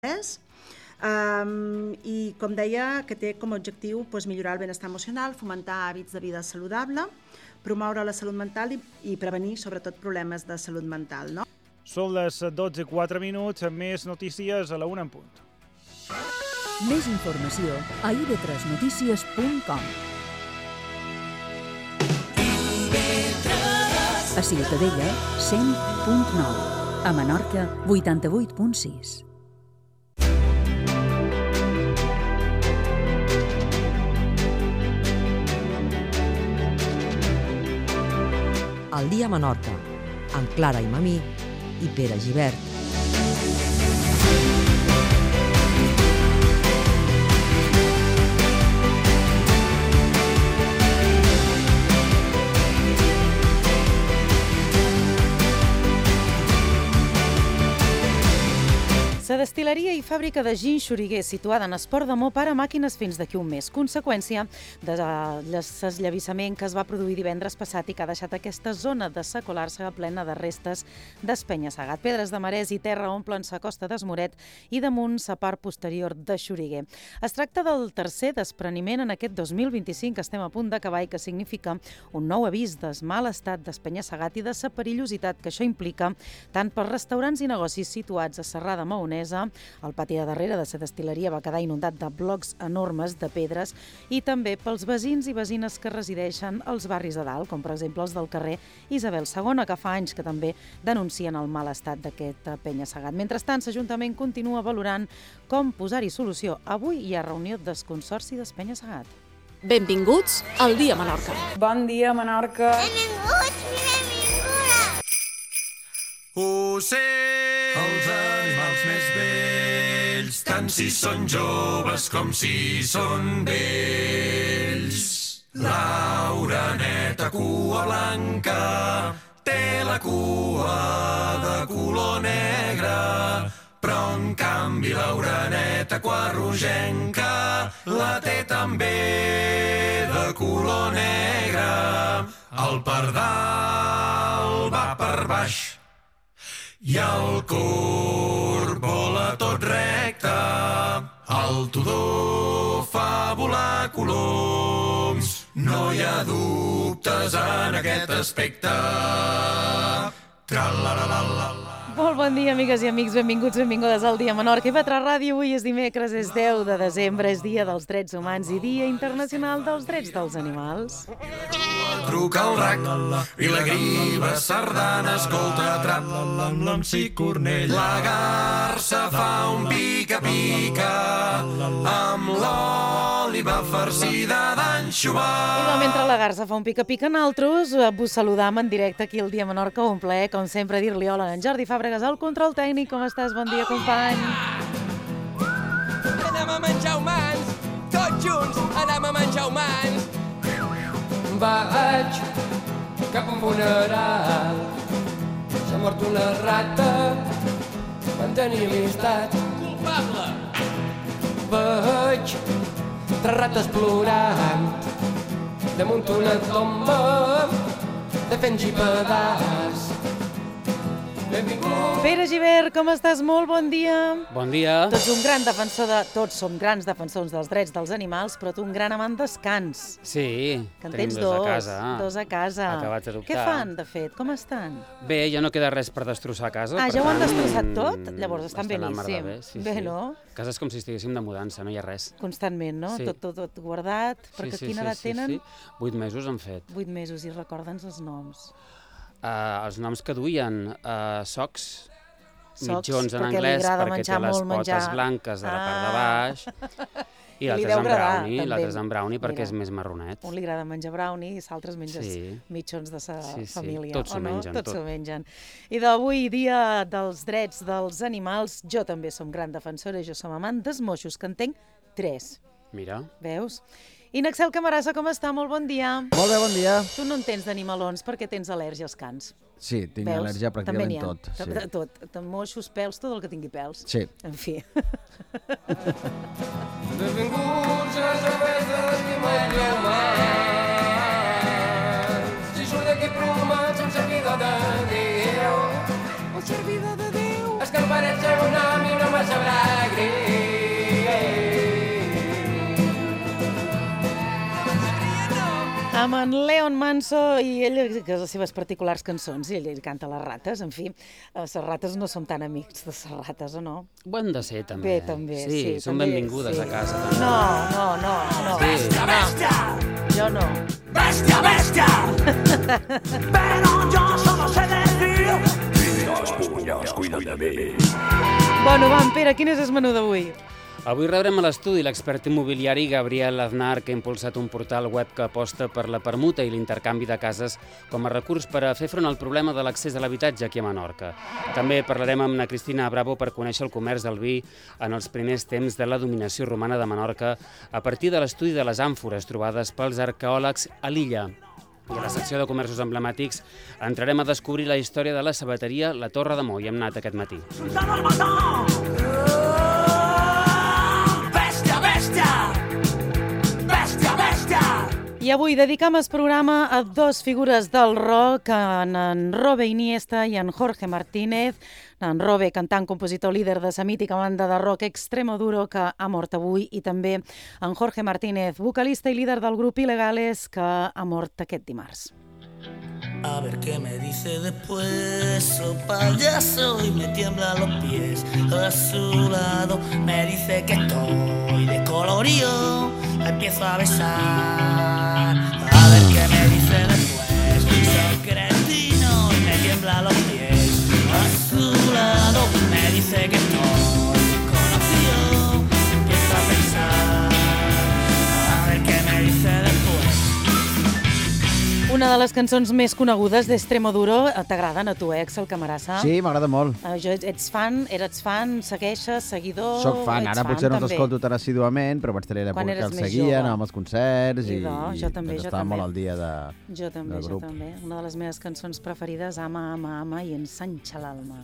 I, com deia, que té com a objectiu millorar el benestar emocional, fomentar hàbits de vida saludable, promoure la salut mental i prevenir, sobretot, problemes de salut mental. No? Són les 12:04, més notícies a la 1 en punt. Més informació a ib3notícies.com. A Ciutadella, 100.9. A Menorca, 88.6. El dia a Menorca, amb Clara i Mamí i Pere Gibert. La destil·leria i fàbrica de gin Xuriguer, situada en Esport de Mo, para màquines fins d'aquí un mes. Conseqüència de l'esllavissament que es va produir divendres passat i que ha deixat aquesta zona de secolar-se plena de restes d'espenya-segat. Pedres de marès i terra omplen la costa d'Esmoret i damunt la part posterior de Xuriguer. Es tracta del tercer despreniment en aquest 2025 que estem a punt d'acabar i que significa un nou avís del mal estat d'espenya-segat i de la perillositat que això implica tant pels restaurants i negocis situats a Serrada Maonesa. El pati de darrere de la destil·leria va quedar inundat de blocs enormes de pedres i també pels veïns i veïnes que resideixen als barris de dalt, com per exemple els del carrer Isabel II, que fa anys que també denuncien el mal estat d'aquest penya-segat. Mentrestant, l'Ajuntament continua valorant com posar-hi solució. Avui hi ha reunió del Consorci d'Espenya-segat. Benvinguts al Dia Menorca. Bon dia, Menorca. Benvinguts i benvingudes. Els animals més vells, tant si són joves com si són vells. L'oreneta cua blanca té la cua de color negre, però en canvi l'oreneta rogenca la té també de color negre. El pardal va per baix i el corb vola tot recte, el tudor fa volar coloms. No hi ha dubtes en aquest aspecte. Tra-la-la-la-la-la. Molt bon dia, amigues i amics, benvinguts, benvingudes al Dia Menorca. I Batra Ràdio, avui és dimecres, és 10 de desembre, és Dia dels Drets Humans i Dia Internacional dels Drets dels Animals. Truca el rac i la griva sardana, escolta trap, si cornell. La garsa fa un pica-pica amb l'òliba farcida d'anxova. I mentre la garsa fa un pica-pica, nosaltres vos saludam en directe aquí al Dia Menorca. Un plaer, com sempre, dir-li hola a en Jordi Fàbregas, al control tècnic. Com estàs? Bon dia, company. Anem a menjar humans, tots junts, anem a menjar humans. Vaig cap a un funeral, s'ha mort una rata, van tenir amistat. Culpable! Veig 3 rates plorant damunt una tomba de fent gipedars. Benvingut! Pere Gibert, com estàs? Molt bon dia. Bon dia. Tots som grans defensors dels drets dels animals, però tu un gran amant descans. Sí, que en tenim tens dos a casa. Dos a casa. Acabats d'adoptar. Què fan, de fet? Com estan? Bé, ja no queda res per destrossar a casa. Ah, ja ho han destrossat tot? Llavors estan beníssims. Sí, bé, sí. no? A casa és com si estiguéssim de mudança, no hi ha res. Constantment, no? Sí. Tot guardat. Perquè quina edat tenen? Sí. 8 mesos han fet. 8 mesos, i recorda'ns els noms. Els noms que duien, socs, mitjons en anglès, perquè té les potes blanques de la part de baix, i l'altre és en brownie, l'altre és en brownie perquè és més marronet. Un li agrada menjar brownie i l'altre menges mitjons de sa família. Tots s'ho mengen. Tots s'ho mengen. I d'avui, dia dels drets dels animals, jo també som gran defensora, jo som amant dels moixos, que en tenc 3. Mira. Veus? I Naxel Camarasa, com està? Molt bon dia. Molt bé, bon dia. Tu no en tens d'animalons perquè tens al·lèrgia als cans. Sí, tinc al·lèrgia pràcticament tot. De tot. Moixos, pèls, tot el que tingui pèls. Sí. En fi. Benvinguts a les joves de l'estimat humans. Si surt d'aquí plomats amb servidor de Déu. El servidor de Déu. Escamparets a un am i una vas alegre. Amb en Leon Manso i ell, que les seves particulars cançons, i ell canta les rates, en fi, les rates no som tan amics de les rates, o no? Ho hem de ser, també. Bé, també, sí. sí, Són també, benvingudes sí. a casa. També. No. Sí. Bèstia, bèstia! Jo no. Bèstia, bèstia! Pero yo solo sé decir... Los puños, cuida de mi. Bueno, vam, Pere, quin és el menú d'avui? Avui rebrem a l'estudi l'expert immobiliari Gabriel Aznar, que ha impulsat un portal web que aposta per la permuta i l'intercanvi de cases com a recurs per a fer front al problema de l'accés a l'habitatge aquí a Menorca. També parlarem amb na Cristina Bravo per conèixer el comerç del vi en els primers temps de la dominació romana de Menorca a partir de l'estudi de les àmfores trobades pels arqueòlegs a l'illa. I a la secció de comerços emblemàtics entrarem a descobrir la història de la sabateria La Torre de Mo. Hi hem anat aquest matí. I avui dedicam el programa a dos figures del rock, en Robe Iniesta i en Jorge Martínez. En Robe, cantant, compositor, líder de la mítica banda de rock Extremoduro, que ha mort avui, i també en Jorge Martínez, vocalista i líder del grup Ilegales, que ha mort aquest dimarts. A ver qué me dice después, oh payaso, y me tiembla los pies a su lado. Me dice que estoy descolorido, la empiezo a besar. A ver qué me dice después, soy cretino y me tiembla los pies a su lado. Me dice que estoy desconocido, empiezo a pensar. A ver qué me dice después. Una de les cançons més conegudes d'Extremoduro, t'agraden a tu, el Camarasa? Sí, m'agrada molt. Eres fan, segueixes, seguidor... Soc fan, ara potser no t'escolto tan assíduament, però vaig tenir l'època que el seguia, anàvem als concerts i estava molt al dia del grup. Jo també. Una de les meves cançons preferides, Ama, ama, ama i Ensanxa l'alma.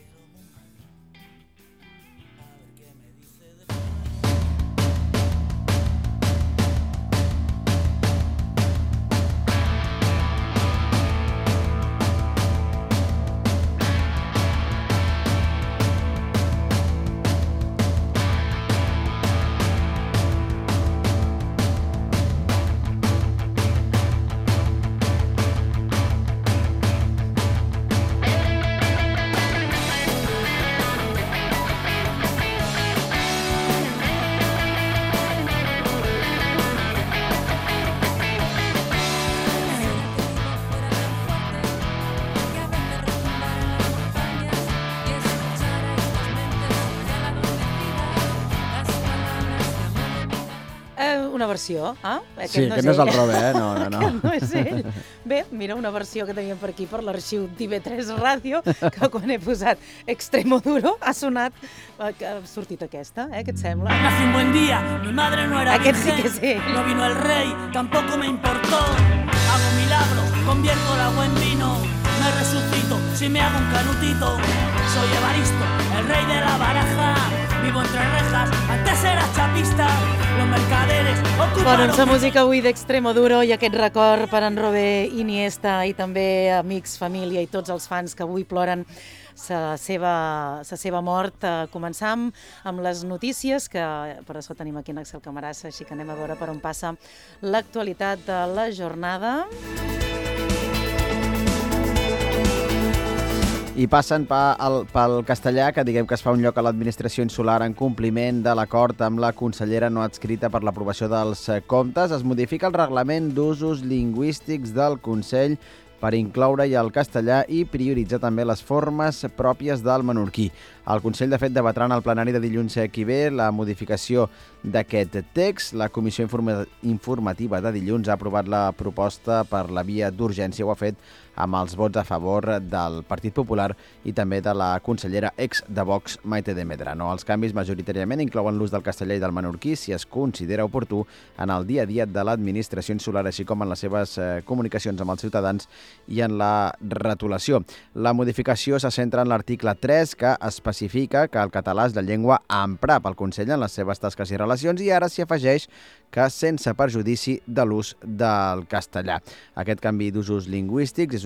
Una versió, Sí, que no és el Robe, No. No és ell. Bé, mira, una versió que teníem per aquí, per l'arxiu d'IV3 Ràdio, que quan he posat Extremoduro ha sonat, ha sortit aquesta, què et sembla? Nací un buen día, mi madre no era Aquest sí virgen, que sí. no vino el rey, tampoco me importó. Hago milagros, convierto el agua en vino, me resucito si me hago un canutito. Soy Evaristo, el rey de la baraja, vivo entre rejas, antes era chapista, los mercaderes ocuparon... Doncs la música avui d'Extremoduro i aquest record per en Robe Iniesta i també amics, família i tots els fans que avui ploren la seva mort. Començam amb les notícies, que per això tenim aquí en Axel Camarasa, així que anem a veure per on passa l'actualitat de la jornada. I passen pel castellà, que diguem que es fa un lloc a l'administració insular en compliment de l'acord amb la consellera no adscrita per l'aprovació dels comptes. Es modifica el reglament d'usos lingüístics del Consell per incloure-hi el castellà i prioritzar també les formes pròpies del menorquí. El Consell, de fet, debatrà en el plenari de dilluns que ve la modificació d'aquest text. La Comissió Informativa de dilluns ha aprovat la proposta per la via d'urgència. Ho ha fet amb els vots a favor del Partit Popular i també de la consellera ex de Vox, Maite de Medrano. Els canvis majoritàriament inclouen l'ús del castellà i del menorquí si es considera oportú en el dia a dia de l'administració insular, així com en les seves comunicacions amb els ciutadans i en la retolació. La modificació se centra en l'article 3, que especifica que el català és la llengua a emprar pel Consell en les seves tasques i relacions, i ara s'hi afegeix que sense perjudici de l'ús del castellà. Aquest canvi d'usos lingüístics és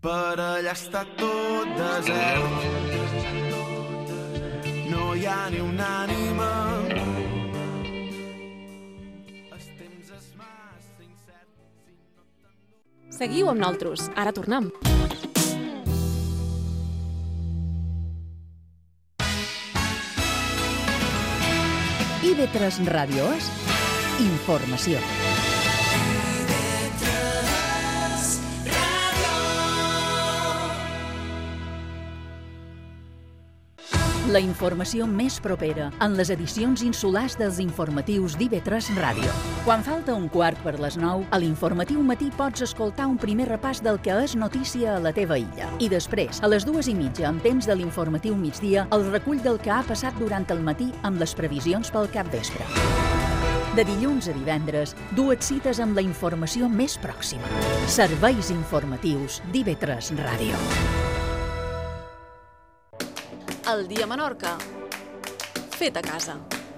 Per allà està tot desert. No hi ha ni una ànima. Seguiu amb nosaltres, ara tornem. IB3 Ràdio és informació. La informació més propera en les edicions insulars dels informatius d'IB3 Ràdio. Quan falta un quart per les 9, a l'informatiu matí pots escoltar un primer repàs del que és notícia a la teva illa. I després, a les 2:30, en temps de l'informatiu migdia, el recull del que ha passat durant el matí amb les previsions pel capvespre. De dilluns a divendres, dues cites amb la informació més pròxima. Serveis informatius d'IB3 Ràdio. El dia a Menorca. Fet a casa.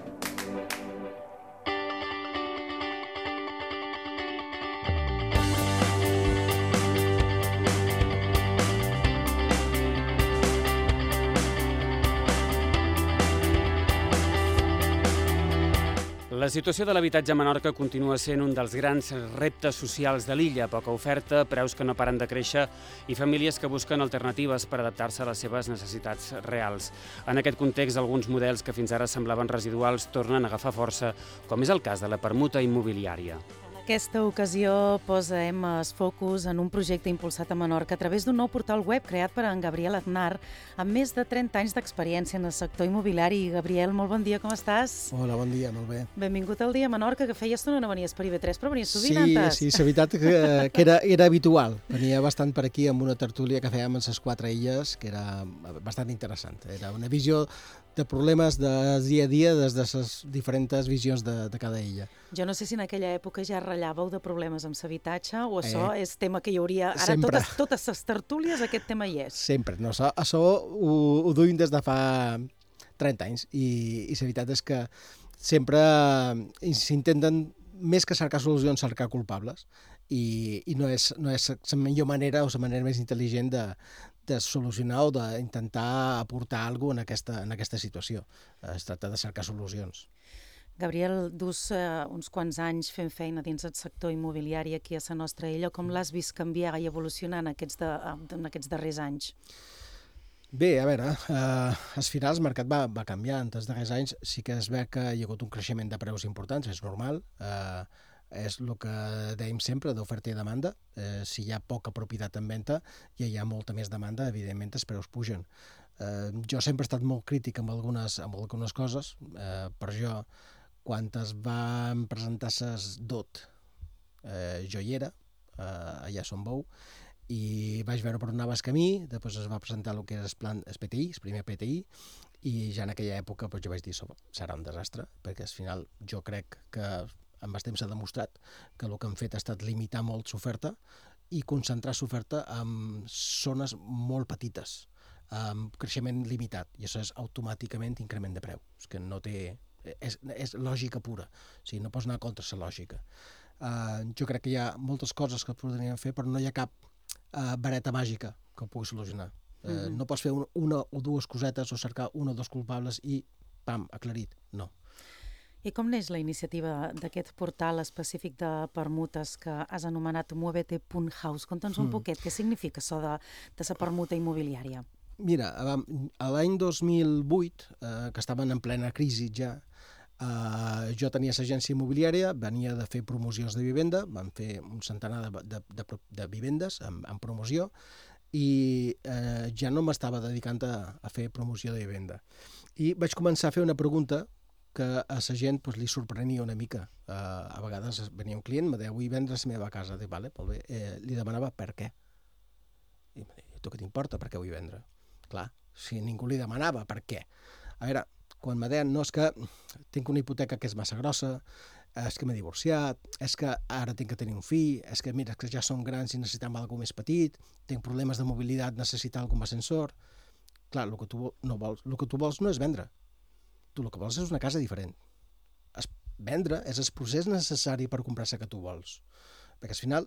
La situació de l'habitatge a Menorca continua sent un dels grans reptes socials de l'illa. Poca oferta, preus que no paren de créixer i famílies que busquen alternatives per adaptar-se a les seves necessitats reals. En aquest context, alguns models que fins ara semblaven residuals tornen a agafar força, com és el cas de la permuta immobiliària. En aquesta ocasió posem el focus en un projecte impulsat a Menorca a través d'un nou portal web creat per en Gabriel Aznar, amb més de 30 anys d'experiència en el sector immobiliari. Gabriel, molt bon dia, com estàs? Hola, bon dia, molt bé. Benvingut al dia a Menorca, que feia estona no venies per IB3, però venies sovint, antes. Sí, és veritat que era habitual. Venia bastant per aquí amb una tertúlia que fèiem en les 4 illes, que era bastant interessant. Era una visió de problemes de dia a dia des de les diferents visions de cada illa. Jo no sé si en aquella època ja ratllàveu de problemes amb l'habitatge o això és tema que hi hauria... Ara totes les tertúlies aquest tema hi és. Sempre. No, això ho duim des de fa 30 anys i la veritat és que sempre s'intenten, més que cercar solucions, cercar culpables i no és la millor manera o la manera més intel·ligent de solucionar o d'intentar aportar alguna cosa en aquesta situació. Es tracta de cercar solucions. Gabriel, dus uns quants anys fent feina dins el sector immobiliari aquí a la nostra illa. Com l'has vist canviar i evolucionar en aquests darrers anys? Bé, a veure, al final el mercat va canviar. En els darrers anys sí que es veu que hi ha hagut un creixement de preus importants, és normal. És el que dèiem sempre, d'oferta i demanda. Si hi ha poca propietat en venda i hi ha molta més demanda, evidentment els preus pugen. Jo sempre he estat molt crític amb algunes coses. Per jo, quan es van presentar les DOT, jo hi era, allà a Son Bou, i vaig veure per on anava el camí. Després es va presentar el que era el PTI, el primer PTI, i ja en aquella època jo vaig dir serà un desastre, perquè al final jo crec que amb el temps s'ha demostrat que el que han fet ha estat limitar molt l'oferta i concentrar l'oferta en zones molt petites, amb creixement limitat, i això és automàticament increment de preu. És que no té... És lògica pura, o sigui, no pots anar contra la lògica. Jo crec que hi ha moltes coses que podríem fer, però no hi ha cap vareta màgica que ho pugui solucionar. No pots fer una o dues cosetes o cercar un o dos culpables i, pam, aclarit. No. I com neix la iniciativa d'aquest portal específic de permutes que has anomenat Muévete.house? Conta'ns un poquet, què significa això de la permuta immobiliària? Mira, l'any 2008, que estaven en plena crisi ja, jo tenia l'agència immobiliària, venia de fer promocions de vivenda, vam fer un centenar de vivendes en promoció i ja no m'estava dedicant a fer promoció de vivenda. I vaig començar a fer una pregunta que a la gent li sorprenia una mica. A vegades venia un client, me deia, vull vendre la meva casa. Dic, vale, molt bé. Li demanava per què. I em deia, tu què t'importa per què vull vendre? Clar, si ningú li demanava per què. A veure, quan me deien, no, és que tinc una hipoteca que és massa grossa, és que m'he divorciat, és que ara tinc que tenir un fill, és que mira, que ja som grans i necessitem alguna més petit, tinc problemes de mobilitat, necessitar algun ascensor. Clar, el que tu vols no és vendre. Tu el que vols és una casa diferent. Vendre és el procés necessari per comprar la que tu vols. Perquè al final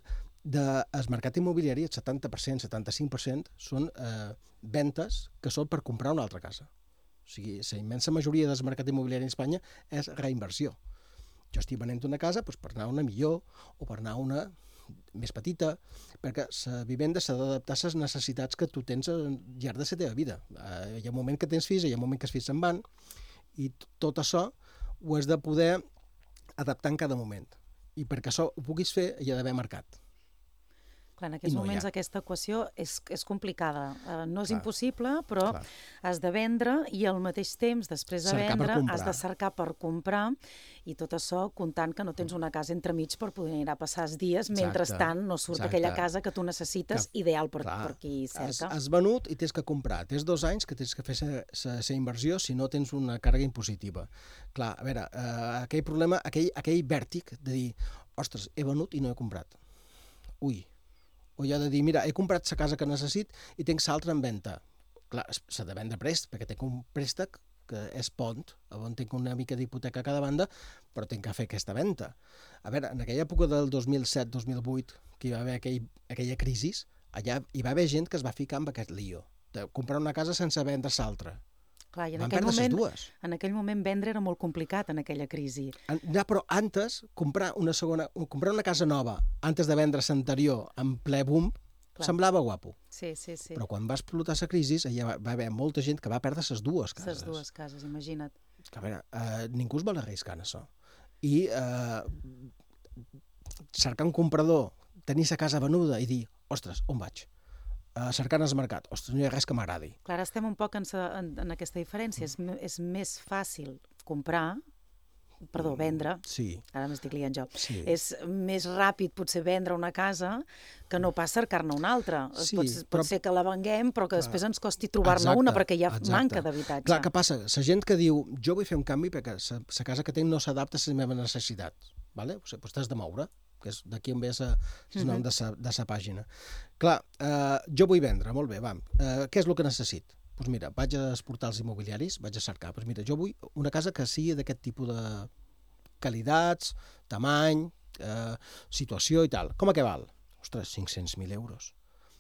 del mercat immobiliari, el 70%, 75% són ventes que són per comprar una altra casa. O sigui, la immensa majoria del mercat immobiliari en Espanya és reinversió. Jo estic venent una casa per anar a una millor o per anar a una més petita, perquè la vivenda s'ha d'adaptar a les necessitats que tu tens al llarg de la teva vida. Hi ha un moment que tens fills, hi ha un moment que els fills se'n van, i tot això ho has de poder adaptar en cada moment. I perquè això ho puguis fer, hi ha d'haver mercat. Clar, en aquests moments aquesta equació és complicada. No és impossible, però has de vendre i al mateix temps, després de vendre, has de cercar per comprar, i tot això comptant que no tens una casa entremig per poder anar a passar els dies, mentrestant no surt aquella casa que tu necessites, ideal per qui cerca. Has venut i tens que comprar. Tens 2 anys que tens que fer la inversió si no tens una càrrega impositiva. Clar, a veure, aquell problema, aquell vèrtic de dir, ostres, he venut i no he comprat. Ui. O hi ha de dir, mira, he comprat la casa que necessit i tinc l'altra en venda. Clar, s'ha de vendre prest, perquè tinc un préstec que és pont, on tinc una mica d'hipoteca a cada banda, però tinc que fer aquesta venda. A veure, en aquella època del 2007-2008, que hi va haver aquella crisi, allà hi va haver gent que es va ficar amb aquest lío, de comprar una casa sense vendre l'altra. Clar, i en aquell moment vendre era molt complicat en aquella crisi. Ja, però antes, comprar una casa nova, antes de vendre l'anterior en ple boom, semblava guapo. Sí. Però quan va explotar la crisi, allà va haver molta gent que va perdre les 2 cases. Les 2 cases, imagina't. A veure, ningú es vol arriscar en això. I cercar un comprador, tenir la casa venuda i dir, ostres, on vaig? Cercant el mercat. Ostres, no hi ha res que m'agradi. Clar, estem un poc en aquesta diferència. És més fàcil vendre. Sí. Ara m'estic liant jo. Sí. És més ràpid potser vendre una casa que no pas cercar-ne una altra. Sí, pot ser que la venguem, però que després ens costi trobar-ne una perquè hi ha manca d'habitatge. Clar, què passa? La gent que diu, jo vull fer un canvi perquè la casa que tinc no s'adapta a les meves necessitats. Doncs t'has de moure, que és d'aquí on ve el nom de la pàgina. Clar, jo vull vendre, molt bé, què és el que necessit? Doncs mira, vaig als portals immobiliaris, vaig a cercar, doncs mira, jo vull una casa que sigui d'aquest tipus de qualitats, tamany, situació i tal. Com a què val? Ostres, 500.000 euros.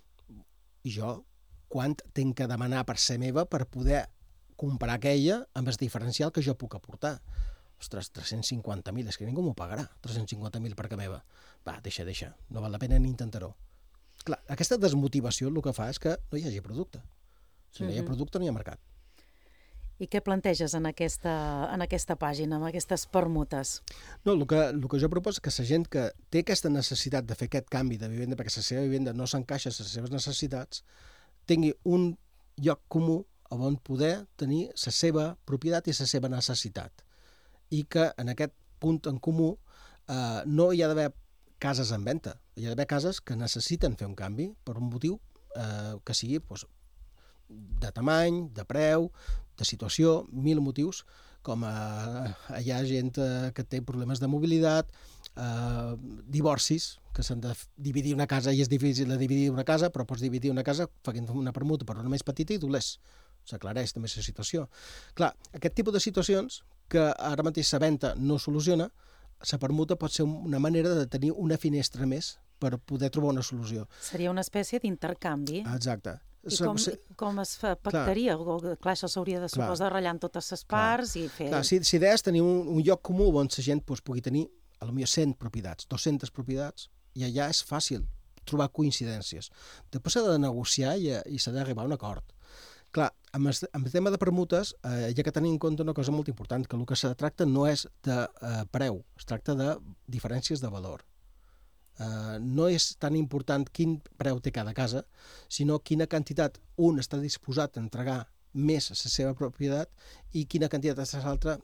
I jo, quant tinc que demanar per ser meva per poder comprar aquella amb el diferencial que jo puc aportar? Ostres, 350.000, és que ningú m'ho pagarà, 350.000 per casa meva. Va, deixa, no val la pena ni intentar-ho. Clar, aquesta desmotivació el que fa és que no hi hagi producte. Si no hi ha producte, no hi ha mercat. I què planteges en aquesta pàgina, amb aquestes permutes? No, el que jo proposo és que la gent que té aquesta necessitat de fer aquest canvi de vivenda, perquè la seva vivenda no s'encaixa a les seves necessitats, tingui un lloc comú on poder tenir la seva propietat i la seva necessitat. I que en aquest punt en comú no hi ha d'haver cases en venda, hi ha d'haver cases que necessiten fer un canvi per un motiu que sigui de tamany, de preu, de situació, 1000 motius, com hi ha gent que té problemes de mobilitat, divorcis, que s'han de dividir una casa i és difícil de dividir una casa, però pots dividir una casa fent una permuta per una més petita i tu s'aclareix també la situació. Clar, aquest tipus de situacions que ara mateix la venda no soluciona, la permuta pot ser una manera de tenir una finestra més per poder trobar una solució. Seria una espècie d'intercanvi. Exacte. I com es pactaria? Clar, això s'hauria de suposar ratllant totes les parts i fer... Clar, si idea és tenir un lloc comú on la gent pugui tenir potser 100 propietats, 200 propietats, i allà és fàcil trobar coincidències. Després s'ha de negociar i s'ha d'arribar a un acord. Clar, amb el tema de permutes hi ha que tenir en compte una cosa molt important, que el que se tracta no és de preu, es tracta de diferències de valor. No és tan important quin preu té cada casa, sinó quina quantitat un està disposat a entregar més a la seva propietat i quina quantitat l'altre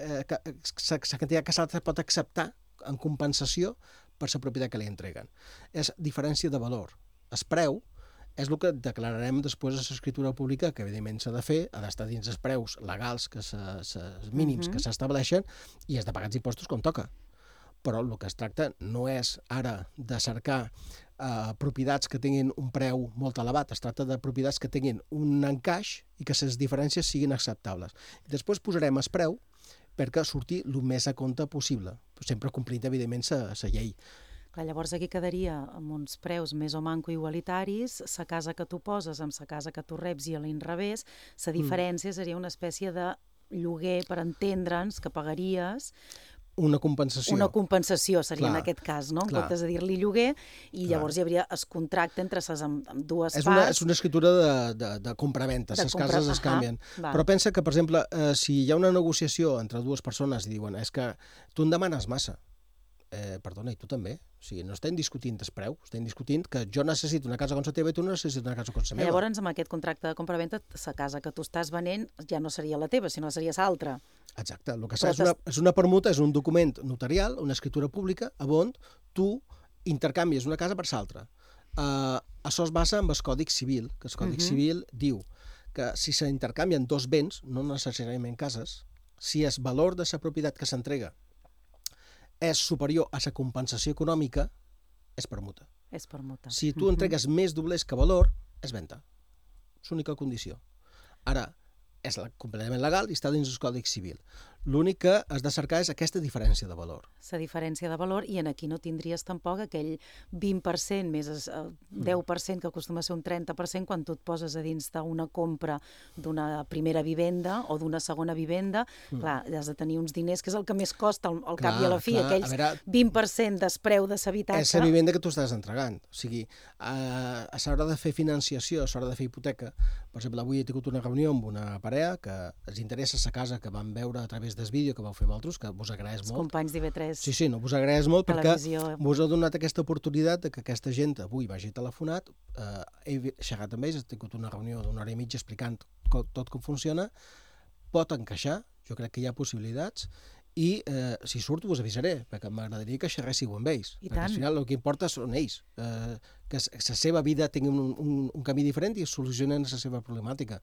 pot acceptar en compensació per la propietat que li entreguen. És diferència de valor. El preu és el que declararem després a l'escriptura pública, que evidentment s'ha de fer, ha d'estar dins els preus legals, els mínims que s'estableixen, i has de pagar els impostos com toca. Però el que es tracta no és ara de cercar propietats que tinguin un preu molt elevat, es tracta de propietats que tinguin un encaix i que les diferències siguin acceptables. I després posarem el preu perquè surti el més a compte possible, sempre complint, evidentment, la llei. Clar, llavors aquí quedaria amb uns preus més o manco igualitaris, la casa que tu poses amb la casa que tu reps i a l'inrevés, la diferència seria una espècie de lloguer, per entendre'ns, que pagaries... Una compensació. Una compensació seria en aquest cas, no? En comptes de dir-li lloguer, i llavors hi hauria el contracte entre les dues parts. És una escritura de compra-venta, les cases es canvien. Però pensa que, per exemple, si hi ha una negociació entre dues persones i diuen és que tu em demanes massa, perdona, i tu també. O sigui, no estem discutint el preu, estem discutint que jo necessito una casa com la teva i tu no necessites una casa com la meva. Llavors, amb aquest contracte de compra-venta, la casa que tu estàs venent ja no seria la teva, sinó seria l'altra. Exacte. El que és una permuta, és un document notarial, una escritura pública, on tu intercanvies una casa per l'altra. Això es basa en el Codi Civil, que el Codi Civil diu que si s'intercanvien dos béns, no necessàriament cases, si el valor de la propietat que s'entrega és superior a la compensació econòmica, és permuta. És permuta. Si tu entregues més doblers que valor, és venda. És l'única condició. Ara, és completament legal i està dins el Codi Civil. L'únic que has de cercar és aquesta diferència de valor. La diferència de valor, i aquí no tindries tampoc aquell 20% més el 10%, que acostuma a ser un 30%, quan tu et poses a dins d'una compra d'una primera vivenda o d'una segona vivenda. Clar, has de tenir uns diners, que és el que més costa al cap i a la fi, aquells 20% d'espreu de l'habitatge. És la vivenda que tu estàs entregant. O sigui, a l'hora de fer financiació, a l'hora de fer hipoteca, per exemple, avui he tingut una reunió amb una parella que els interessa la casa que vam veure a través del vídeo que vau fer vosaltres, que vos agraeix molt. Els companys d'IV3. Sí, no, vos agraeix molt perquè vos ha donat aquesta oportunitat de que aquesta gent avui m'hagi telefonat, he xerrat amb ells, he tingut una reunió d'una hora i mitja explicant tot com funciona, pot encaixar, jo crec que hi ha possibilitats, i si surto vos avisaré, perquè m'agradaria que xerréssiu amb ells. Perquè al final el que importa són ells, que la seva vida tingui un camí diferent i es solucionen la seva problemàtica.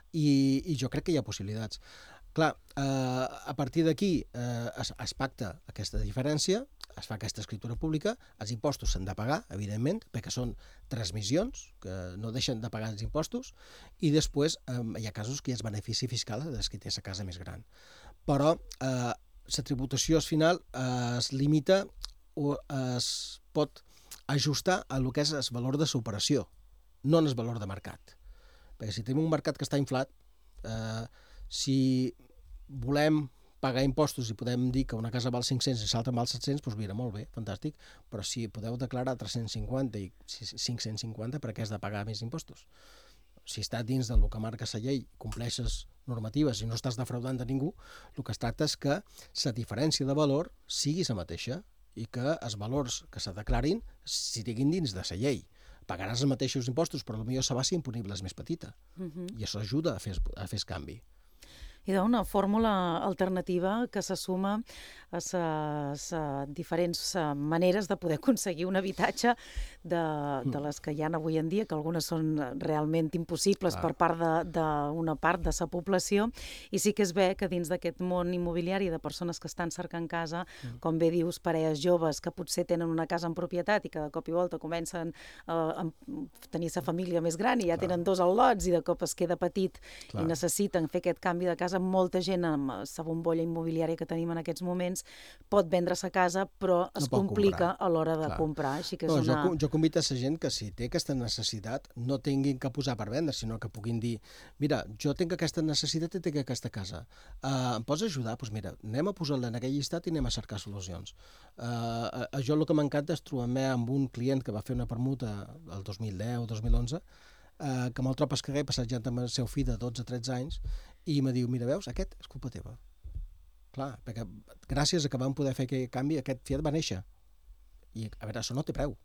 I jo crec que hi ha possibilitats. Clar, a partir d'aquí es pacta aquesta diferència, es fa aquesta escritura pública, els impostos s'han de pagar, evidentment, perquè són transmissions, que no deixen de pagar els impostos, i després hi ha casos que hi ha benefici fiscal des que té la casa més gran. Però la tributació al final es limita o es pot ajustar a el que és el valor de l'operació, no en el valor de mercat. Perquè si tenim un mercat que està inflat, si volem pagar impostos i podem dir que una casa val 500 i l'altra val 700, doncs mira, molt bé, fantàstic, però si podeu declarar 350 i 550, per què has de pagar més impostos? Si està dins del que marca la llei, compleixes normatives i no estàs defraudant de ningú, el que es tracta és que la diferència de valor sigui la mateixa i que els valors que se declarin siguin dins de la llei. Pagaràs els mateixos impostos, però potser la base imponible és més petita. I això ajuda a fer el canvi. I d'una fórmula alternativa que se suma a les diferents maneres de poder aconseguir un habitatge de les que hi ha avui en dia, que algunes són realment impossibles per part d'una part de la població, i sí que es ve que dins d'aquest món immobiliari de persones que estan cercant casa, com bé dius, parelles joves que potser tenen una casa en propietat i que de cop i volta comencen a tenir la família més gran i ja tenen dos al·lots i de cop es queda petit i necessiten fer aquest canvi de casa. Molta gent amb la bombolla immobiliària que tenim en aquests moments pot vendre sa casa, però es complica a l'hora de comprar. Així que jo convido a la gent que si té aquesta necessitat no tinguin que posar per vendre, sinó que puguin dir, mira, jo tinc aquesta necessitat i tinc aquesta casa. Em pots ajudar? Doncs mira, anem a posar-la en aquell llistat i anem a cercar solucions. Jo el que m'encanta és trobar-me amb un client que va fer una permuta el 2010 o 2011, que me'l trobo al carrer passejant amb el seu fill de 12-13 anys i me diu, mira, veus, aquest és culpa teva. Clar, perquè gràcies a que vam poder fer aquest canvi, aquest Fiat va néixer. I, a veure, això no té preu.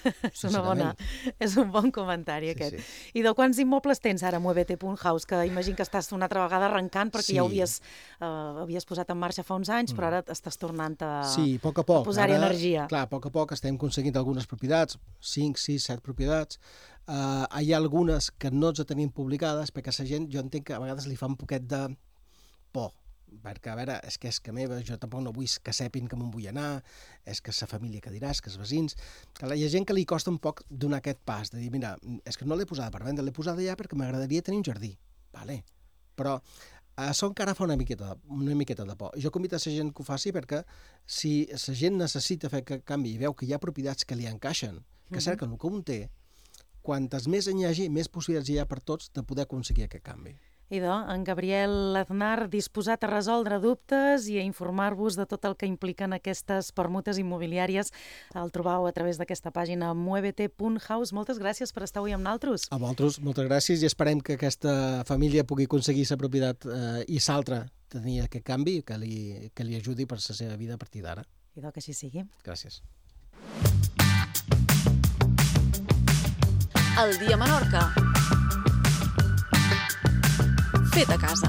És un bon comentari, aquest. I de quants immobles tens ara, Muevete.house, que imagino que estàs una altra vegada arrencant, perquè ja ho havies posat en marxa fa uns anys, però ara estàs tornant a posar-hi energia. Clar, a poc estem aconseguint algunes propietats, 5, 6, 7 propietats. Hi ha algunes que no ens tenim publicades, perquè a la gent, jo entenc que a vegades li fa un poquet de por, perquè, a veure, és que meva, jo tampoc no vull que sepin que me'n vull anar, és que la família que diràs, que els veïns... Hi ha gent que li costa un poc donar aquest pas, de dir, mira, és que no l'he posada per vendre, l'he posada ja perquè m'agradaria tenir un jardí. Vale. Però Això encara fa una miqueta de por. Jo convido a la gent que ho faci perquè si la gent necessita fer aquest canvi i veu que hi ha propietats que li encaixen, que cerquen el que un té, quantes més en hi hagi, més possibilitats hi ha per tots de poder aconseguir aquest canvi. Idò, en Gabriel Aznar, disposat a resoldre dubtes i a informar-vos de tot el que impliquen aquestes permutes immobiliàries. El trobau a través d'aquesta pàgina muevete.house. Moltes gràcies per estar avui amb nosaltres. A vosaltres, moltes gràcies, i esperem que aquesta família pugui aconseguir la propietat i l'altra tenir aquest canvi que li ajudi per la seva vida a partir d'ara. Idò, que així sigui. Gràcies. El dia a Menorca. Fet a casa.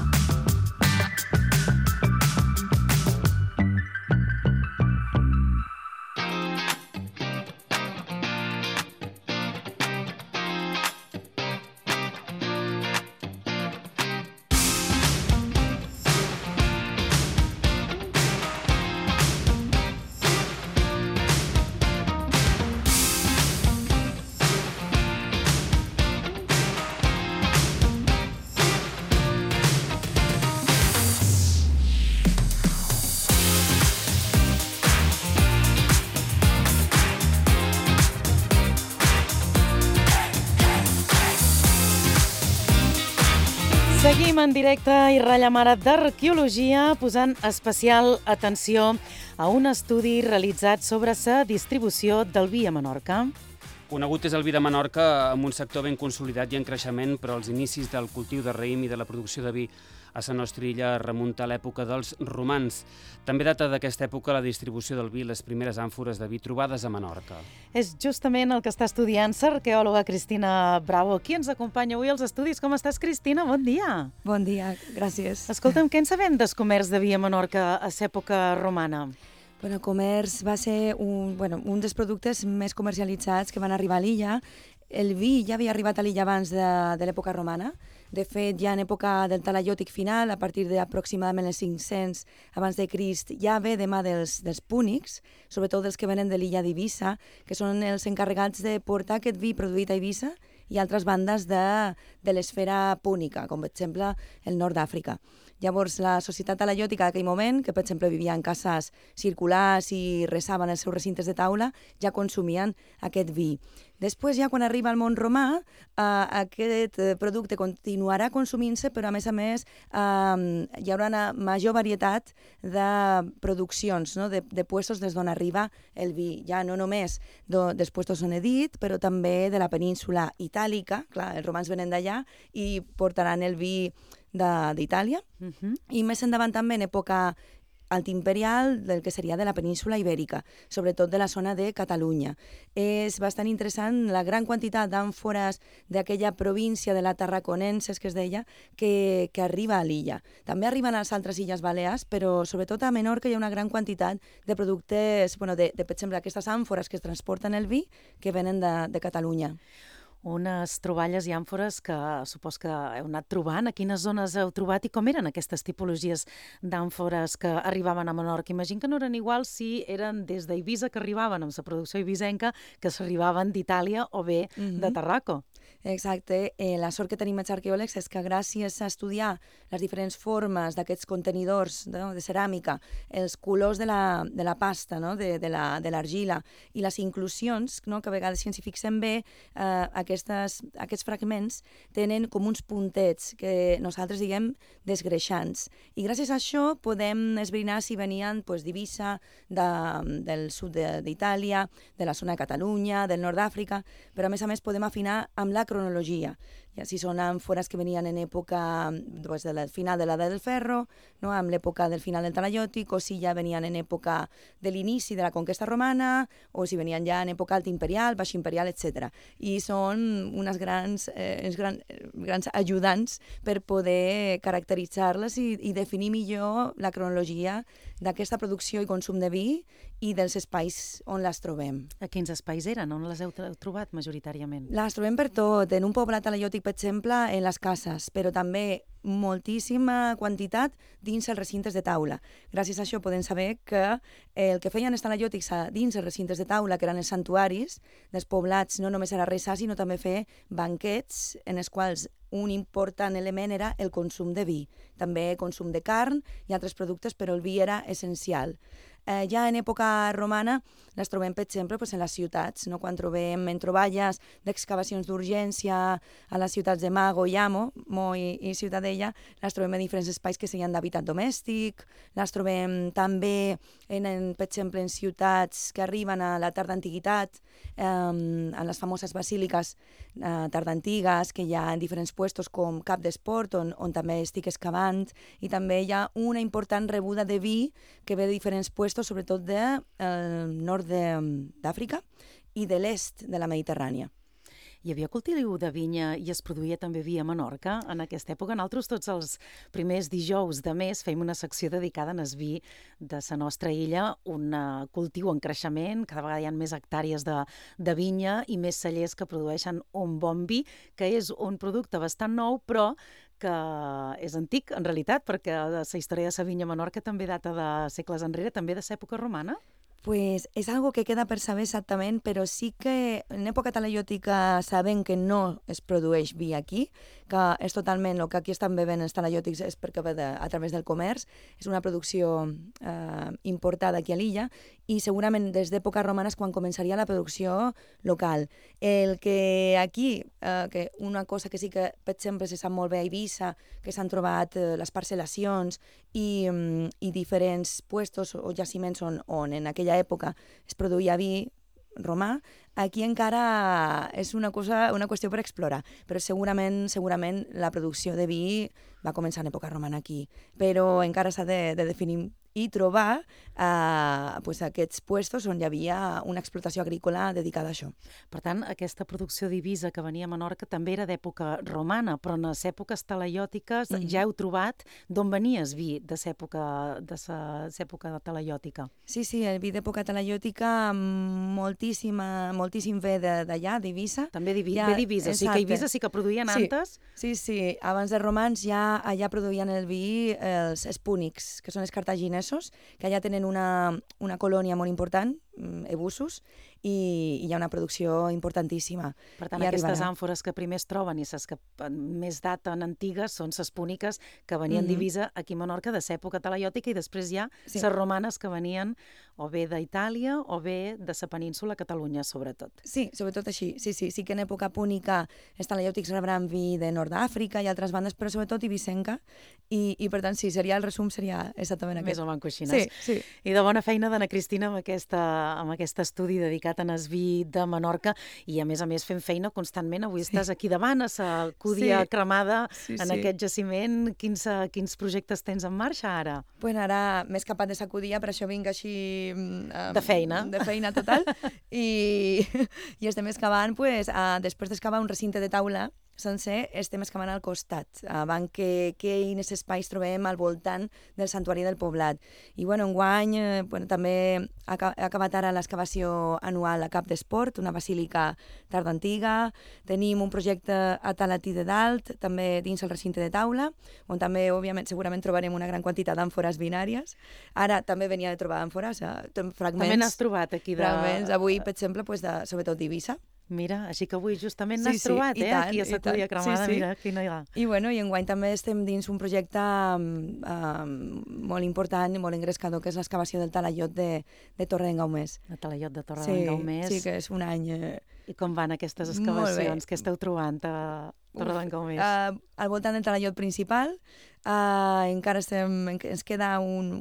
Seguim en directe i rellamara d'arqueologia, posant especial atenció a un estudi realitzat sobre la distribució del vi a Menorca. Conegut és el vi de Menorca amb un sector ben consolidat i en creixement, però els inicis del cultiu de raïm i de la producció de vi a la nostra illa remunta a l'època dels romans. També data d'aquesta època la distribució del vi i les primeres àmfores de vi trobades a Menorca. És justament el que està estudiant l'arqueòloga Cristina Bravo. Qui ens acompanya avui als estudis? Com estàs, Cristina? Bon dia. Bon dia, gràcies. Escolta'm, què en sabem del comerç de vi a Menorca a l'època romana? El comerç va ser un dels productes més comercialitzats que van arribar a l'illa. El vi ja havia arribat a l'illa abans de l'època romana. De fet, ja en època del talaiòtic final, a partir d'aproximadament els 500 abans de Crist, ja ve de mà dels púnics, sobretot dels que venen de l'illa d'Eivissa, que són els encarregats de portar aquest vi produït a Eivissa i altres bandes de l'esfera púnica, com per exemple el nord d'Àfrica. Llavors, la societat talaiòtica d'aquell moment, que per exemple vivia en cases circulars i resaven els seus recintes de taula, ja consumien aquest vi. Després, ja quan arriba al món romà, aquest producte continuarà consumint-se, però a més hi haurà una major varietat de produccions, no? de puestos des d'on arriba el vi. Ja no només dels puestos on he dit, però també de la península itàlica. Clar, els romans venen d'allà i portaran el vi d'Itàlia. I més endavant també en època altimperial del que seria de la península ibèrica, sobretot de la zona de Catalunya. És bastant interessant la gran quantitat d'àmfores d'aquella província de la Tarraconenses, que es deia, que arriba a l'illa. També arriben a les altres illes Balears, però sobretot a Menorca hi ha una gran quantitat de productes, per exemple, aquestes àmfores que es transporten el vi, que venen de Catalunya. Unes troballes i àmfores que supos que heu anat trobant. A quines zones heu trobat i com eren aquestes tipologies d'àmfores que arribaven a Menorca? Imagino que no eren iguals si eren des d'Eivissa, que arribaven amb la producció eivissenca, que s'arribaven d'Itàlia o bé de Tarraco. Exacte. La sort que tenim els arqueòlegs és que gràcies a estudiar les diferents formes d'aquests contenidors de ceràmica, els colors de la pasta, de l'argila i les inclusions, que a vegades si ens hi fixem bé, aquests fragments tenen com uns puntets que nosaltres diguem desgreixants. I gràcies a això podem esbrinar si venien d'Eivissa, del sud d'Itàlia, de la zona de Catalunya, del nord d'Àfrica, però a més podem afinar amb la cronologia. Si són àmfores que venien en època del final de l'edat del ferro, amb l'època del final del talaiòtic, o si ja venien en època de l'inici de la conquesta romana, o si venien ja en època alta imperial, baixa imperial, etc. I són uns grans ajudants per poder caracteritzar-les i definir millor la cronologia d'aquesta producció i consum de vi i dels espais on les trobem. A quins espais eren? On les heu trobat majoritàriament? Les trobem per tot. En un poble talaiòtic, per exemple, en les cases, però també moltíssima quantitat dins els recintes de taula. Gràcies a això podem saber que el que feien els talaiòtics dins els recintes de taula, que eren els santuaris dels poblats, no només era resar, sinó també fer banquets en els quals un important element era el consum de vi. També consum de carn i altres productes, però el vi era essencial. Ja en època romana les trobem, per exemple, en les ciutats, no? Quan trobem en troballes d'excavacions d'urgència a les ciutats de Mago i Amo, Mo i Ciutadella, les trobem en diferents espais que serien d'habitat domèstic, les trobem també, per exemple, en ciutats que arriben a la tarda antiguitat, en les famoses basíliques tardantigues, que hi ha en diferents puestos com Cap d'Esport, on també estic excavant, i també hi ha una important rebuda de vi que ve de diferents puestos, sobretot del nord d'Àfrica i de l'est de la Mediterrània. Hi havia cultiu de vinya i es produïa també vi a Menorca en aquesta època. Nosaltres tots els primers dijous de mes feim una secció dedicada al vi de la nostra illa, un cultiu en creixement, cada vegada hi ha més hectàrees de vinya i més cellers que produeixen un bon vi, que és un producte bastant nou, però que és antic, en realitat, perquè la història de la vinya a Menorca també data de segles enrere, també de l'època romana. Pues és algo que queda per saber exactament, però sí que en època talaiòtica sabem que no es produeix vi aquí, que és totalment el que aquí estan bevent els talaiòtics és perquè ve a través del comerç, és una producció importada aquí a l'illa i segurament des d'època romana és quan començaria la producció local. El que aquí, que una cosa que sí que per exemple se sap molt bé a Eivissa, que s'han trobat les parcel·lacions i diferents puestos o jaciments on en aquella època es produïa vi romà, aquí encara és una qüestió per explorar, però segurament la producció de vi va començar en època romana aquí, però encara s'ha de definir i trobar aquests puestos on hi havia una explotació agrícola dedicada a això. Per tant, aquesta producció d'Eivissa que venia a Menorca també era d'època romana, però en les èpoques talaiòtiques ja heu trobat d'on venies vi de l'època talaiòtica. Sí, el vi d'època talaiòtica moltíssim ve d'allà, d'Eivissa. També ve d'Eivissa, o sigui que Eivissa sí que produïen antes. Sí, abans dels romans ja allà produïen el vi els púnics, que són els cartaginesos, que allà tenen una colònia molt important, Ebussos, i hi ha una producció importantíssima. Per tant, aquestes àmfores que primer es troben i les que més daten antigues són les púniques que venien d'Eivissa aquí a Menorca de l'època talaiòtica i després hi ha les romanes que venien o bé d'Itàlia o bé de la península, Catalunya, sobretot. Sí, sobretot així. Sí que en època púnica els talaiòtics rebran vi de nord d'Àfrica i altres bandes, però sobretot eivissenca, i per tant, sí, el resum seria exactament aquest. Més o menys coixines. Sí. I de bona feina d'Anna Cristina amb aquest estudi dedicat al vi de Menorca i a més fent feina constantment. Avui estàs aquí davant a la cúdia cremada en aquest jaciment. Quins projectes tens en marxa ara? Bueno, ara m'he escapat de la cúdia, per això vinc així de feina total i estem excavant, després d'excavar un recinte de taula sencer, estem excavant al costat, abans que quins espais trobem al voltant del santuari del poblat. I enguany també ha acabat ara l'excavació anual a Cap d'Esport, una basílica tardantiga. Tenim un projecte a Talatí de Dalt, també dins el recinte de taula, on també, òbviament, segurament trobarem una gran quantitat d'àmfores binàries. Ara també venia de trobar àmfores, fragments. També n'has trobat aquí fragments, avui, per exemple, sobretot d'Eivissa. Mira, així que avui justament n'has trobat, aquí a la cúdia cremada, mira, quina hi ha. I enguany també estem dins un projecte molt important i molt engrescador, que és l'excavació del talaiot de Torre d'en Gaumès. El talaiot de Torre d'en Gaumès. Sí, que és un any... I com van aquestes excavacions? Què esteu trobant a Torre d'en Gaumès? Al voltant del talaiot principal encara ens queda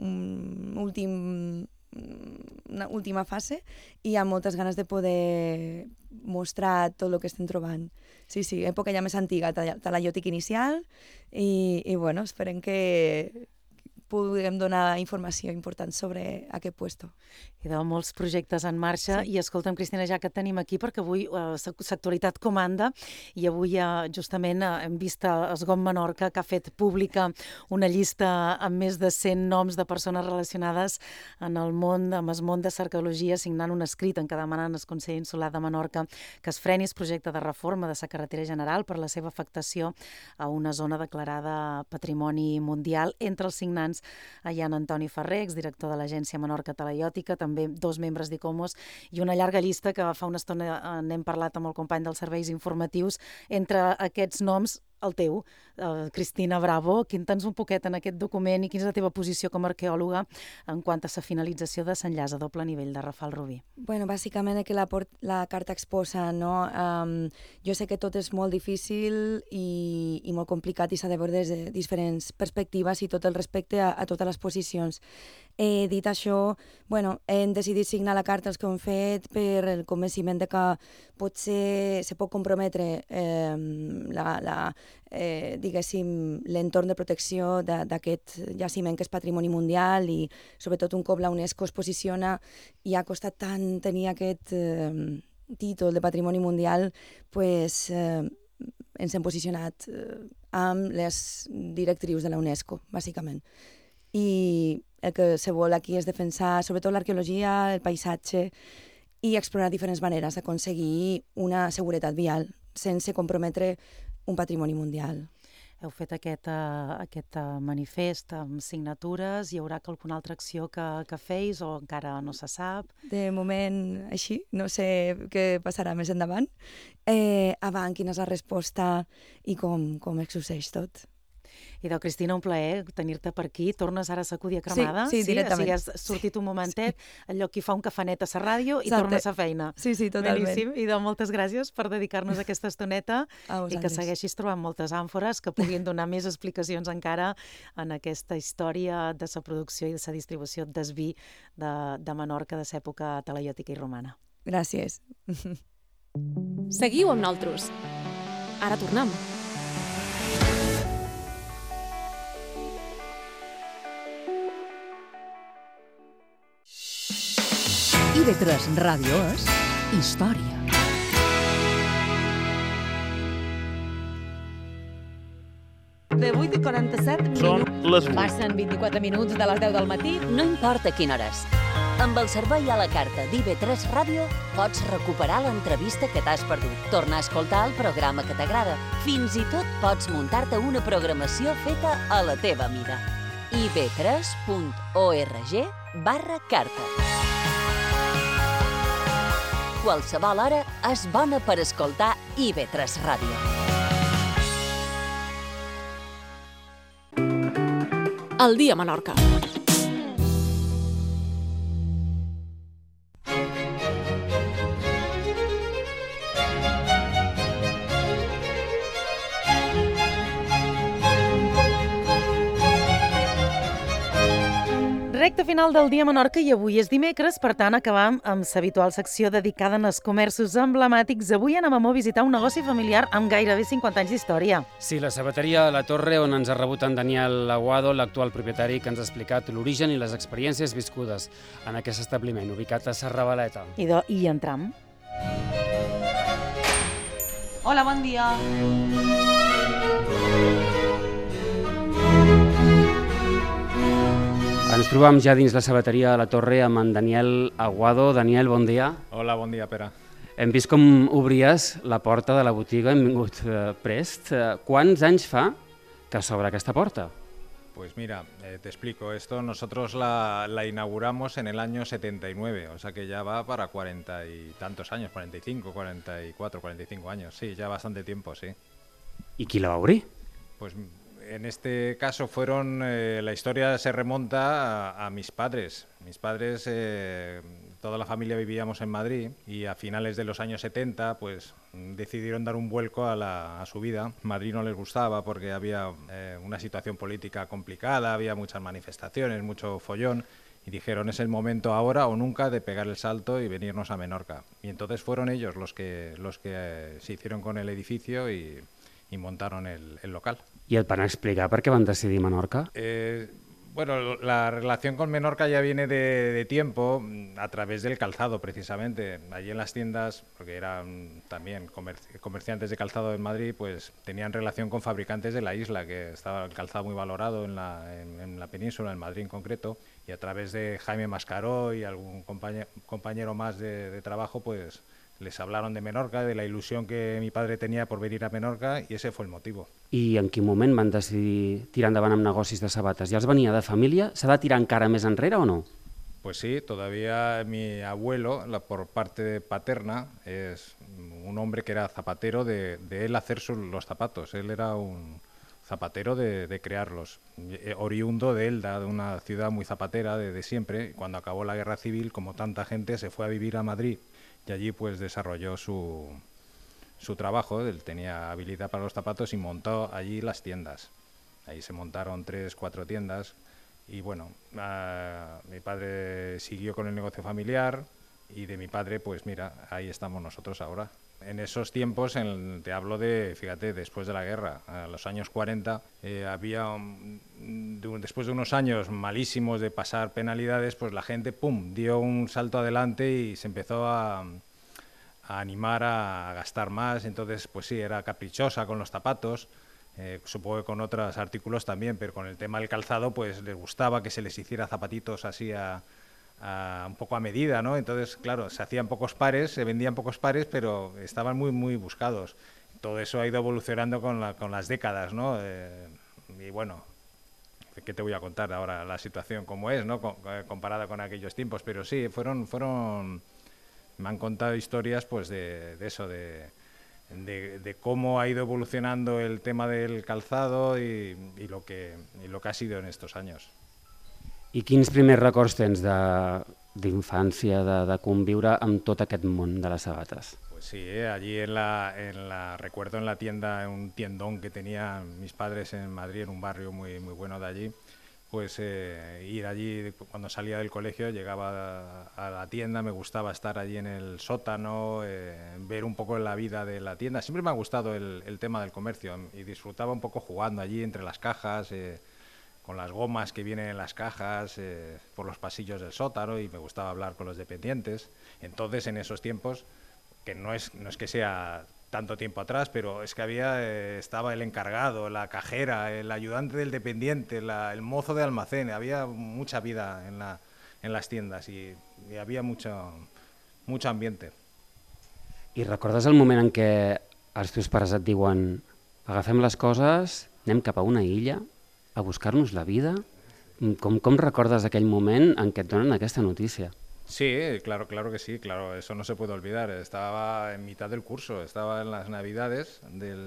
una última fase i hi ha moltes ganes de poder mostrar tot el que estem trobant. Sí, època ja més antiga, talaiòtic inicial i esperem que podem donar informació important sobre aquest puesto. Hi ha molts projectes en marxa i escolta'm, Cristina, ja que et tenim aquí, perquè avui Sectoritat comanda i avui justament hem vist Esgom Menorca, que ha fet pública una llista amb més de 100 noms de persones relacionades amb el món de l'arqueologia, signant un escrit en què demanen al Consell Insular de Menorca que es freni el projecte de reforma de la carretera general per la seva afectació a una zona declarada Patrimoni Mundial. Entre els signants hi ha Antoni Ferrer, exdirector de l'Agència Menorca Talaiòtica, també 2 membres d'ICOMOS i una llarga llista que fa una estona n'hem parlat amb el company dels serveis informatius. Entre aquests noms, el teu, Cristina Bravo, quinta'ns un poquet en aquest document i quina és la teva posició com a arqueòloga en quant a la finalització de l'enllaç a doble nivell de Rafal Rubí. Bueno, bàsicament el que la carta exposa, no? Jo sé que tot és molt difícil i molt complicat i s'ha de veure des de diferents perspectives i tot el respecte a totes les posicions. Dit això, bueno, hem decidit signar la carta els que ho hem fet per el convenciment de que potser se pot comprometre diguéssim, l'entorn de protecció d'aquest jaciment que és patrimoni mundial i sobretot un cop la UNESCO es posiciona i ha costat tant tenir aquest títol de patrimoni mundial, pues, ens hem posicionat amb les directrius de la UNESCO, bàsicament. I el que se vol aquí és defensar sobretot l'arqueologia, el paisatge i explorar diferents maneres d'aconseguir una seguretat vial sense comprometre un patrimoni mundial. Heu fet aquest manifest amb signatures, hi haurà alguna altra acció que feis o encara no se sap? De moment així, no sé què passarà més endavant. Avant, quina és la resposta i com es succeeix tot. Idò, Cristina, un plaer tenir-te per aquí. Tornes ara a Sacudia Cremada. Sí, directament. O sigui, has sortit un momentet, allò que fa un cafanet a la ràdio i tornes a feina. Sí, totalment. Beníssim. Idò, moltes gràcies per dedicar-nos aquesta estoneta i que segueixis trobant moltes àmfores que puguin donar més explicacions encara en aquesta història de la producció i de la distribució del vi de Menorca de l'època talaiòtica i romana. Gràcies. Seguiu amb nosaltres. Ara tornem. IB3 Ràdio és història. De 8:47 minuts. Són les 8. Passen 24 minuts de les 10 del matí. No importa quina hora és. Amb el servei a la carta d'IB3 Ràdio pots recuperar l'entrevista que t'has perdut, tornar a escoltar el programa que t'agrada. Fins i tot pots muntar-te una programació feta a la teva mida. ib3.org/carta. Qualsevol hora és bona per escoltar IB3 Ràdio. El dia a Menorca. Recte final del dia a Menorca i avui és dimecres, per tant acabam amb l'habitual secció dedicada als comerços emblemàtics. Avui anem a visitar un negoci familiar amb gairebé 50 anys d'història. Sí, la sabateria La Torre, on ens ha rebut en Daniel Aguado, l'actual propietari, que ens ha explicat l'origen i les experiències viscudes en aquest establiment, ubicat a Serravaleta. I entram. Hola, bon dia. Ens trobam ja dins la sabateria La Torre amb en Daniel Aguado. Daniel, bon dia. Hola, bon dia, Pere. Hem vist com obries la porta de la botiga, hem vingut prest. Quants anys fa que s'obre aquesta porta? Pues mira, te explico. Esto nosotros la inauguramos en el año 79, o sea que ya va para 40 y tantos años, 45, 44, 45 años. Sí, ya bastante tiempo, sí. ¿Y quién la va a abrir? Pues en este caso la historia se remonta a mis padres. Mis padres, toda la familia vivíamos en Madrid y a finales de los años 70 pues decidieron dar un vuelco a su vida. Madrid no les gustaba porque había una situación política complicada, había muchas manifestaciones, mucho follón. Y dijeron, es el momento ahora o nunca de pegar el salto y venirnos a Menorca. Y entonces fueron ellos los que se hicieron con el edificio y montaron el local. I et van explicar per què van decidir Menorca? Bueno, la relación con Menorca ya viene de tiempo, a través del calzado precisamente. Allí en las tiendas, porque eran también comerciantes de calzado en Madrid, pues tenían relación con fabricantes de la isla, que estaba el calzado muy valorado en la península, en Madrid en concreto, y a través de Jaime Mascaró y algún compañero más de trabajo, pues les hablaron de Menorca, de la ilusión que mi padre tenía por venir a Menorca, y ese fue el motivo. I en quin moment van decidir tirar endavant amb negocis de sabates? Ja els venia de família? S'ha de tirar encara més enrere o no? Pues sí, todavía mi abuelo, por parte paterna, es un hombre que era zapatero de él hacer los zapatos. Él era un zapatero de crearlos, oriundo de Elda, de una ciudad muy zapatera de siempre. Cuando acabó la guerra civil, como tanta gente, se fue a vivir a Madrid y allí pues desarrolló su trabajo. Él tenía habilidad para los zapatos y montó allí las tiendas. Ahí se montaron 3, 4 tiendas y bueno, mi padre siguió con el negocio familiar y de mi padre, pues mira, ahí estamos nosotros ahora. En esos tiempos, te hablo de, fíjate, después de la guerra, a los años 40, después de unos años malísimos de pasar penalidades, pues la gente, ¡pum!, dio un salto adelante y se empezó a animar a gastar más. Entonces, pues sí, era caprichosa con los zapatos, supongo que con otros artículos también, pero con el tema del calzado, pues les gustaba que se les hiciera zapatitos así un poco a medida, ¿no? Entonces, claro, se hacían pocos pares, se vendían pocos pares, pero estaban muy, muy buscados. Todo eso ha ido evolucionando con las décadas, ¿no? Y bueno, ¿qué te voy a contar ahora? La situación como es, ¿no? Comparada con aquellos tiempos, pero sí, me han contado historias, pues, de eso, de cómo ha ido evolucionando el tema del calzado y lo que ha sido en estos años. I quins primers records tens d'infància, de conviure amb tot aquest món de les sabates? Pues sí, allí recuerdo en la tienda, un tiendón que tenían mis padres en Madrid, en un barrio muy, muy bueno de allí, pues ir allí cuando salía del colegio, llegaba a la tienda, me gustaba estar allí en el sótano, ver un poco la vida de la tienda. Siempre me ha gustado el tema del comercio y disfrutaba un poco jugando allí entre las cajas, con las gomas que vienen en las cajas, por los pasillos del sótano, y me gustaba hablar con los dependientes. Entonces, en esos tiempos, que no es que sea tanto tiempo atrás, pero es que estaba el encargado, la cajera, el ayudante del dependiente, el mozo de almacén, había mucha vida en las tiendas y había mucho ambiente. I recordes el moment en què els teus pares et diuen agafem les coses, anem cap a una illa a buscar-nos la vida? Com recordes aquell moment en què et donen aquesta notícia? Sí, claro que sí, claro, eso no se puede olvidar. Estaba en mitad del curso, estaba en las Navidades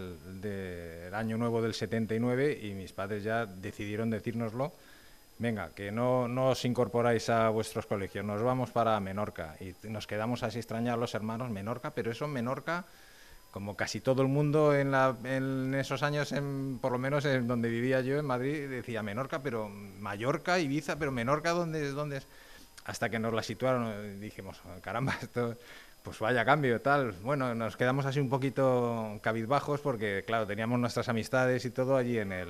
del año nuevo del 79 y mis padres ya decidieron decírnoslo. Venga, que no os incorporáis a vuestros colegios, nos vamos para Menorca. Y nos quedamos así extrañados los hermanos, Menorca, pero eso Menorca, como casi todo el mundo en esos años, por lo menos en donde vivía yo, en Madrid, decía Menorca, pero Mallorca, Ibiza, pero Menorca, ¿dónde es? Hasta que nos la situaron, dijimos, caramba, esto, pues vaya cambio, tal. Bueno, nos quedamos así un poquito cabizbajos porque, claro, teníamos nuestras amistades y todo allí en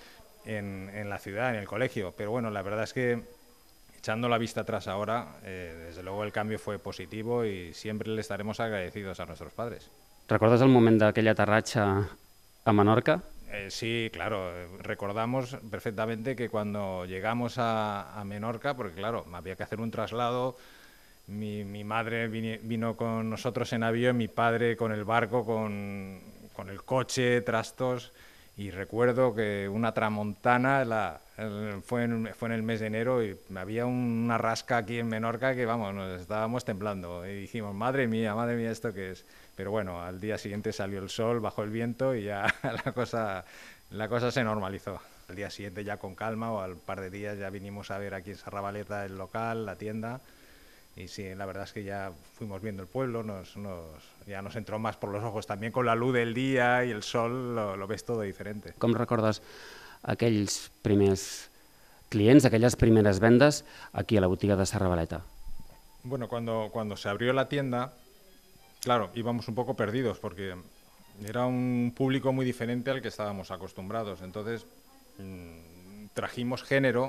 la ciudad, en el colegio. Pero bueno, la verdad es que, echando la vista atrás ahora, desde luego el cambio fue positivo y siempre le estaremos agradecidos a nuestros padres. ¿Recuerdas el moment d'aquell aterratge a Menorca? Sí, claro, recordamos perfectamente que cuando llegamos a Menorca, porque claro, había que hacer un traslado, mi madre vino con nosotros en avión, mi padre con el barco, con el coche, trastos, y recuerdo que una tramontana fue en el mes de enero y había una rasca aquí en Menorca que, vamos, nos estábamos temblando y dijimos, madre mía, ¿esto qué es? Pero bueno, al día siguiente salió el sol, bajó el viento y ya la cosa se normalizó. Al día siguiente ya con calma, o al par de días ya vinimos a ver aquí en Sarrabaleta el local, la tienda. Y sí, la verdad es que ya fuimos viendo el pueblo, ya nos entró más por los ojos, también con la luz del día y el sol lo ves todo diferente. Com recordes aquells primers clients, aquelles primeres vendes aquí a la botiga de Sarrabaleta? Bueno, cuando se abrió la tienda, claro, íbamos un poco perdidos porque era un público muy diferente al que estábamos acostumbrados. Entonces trajimos género,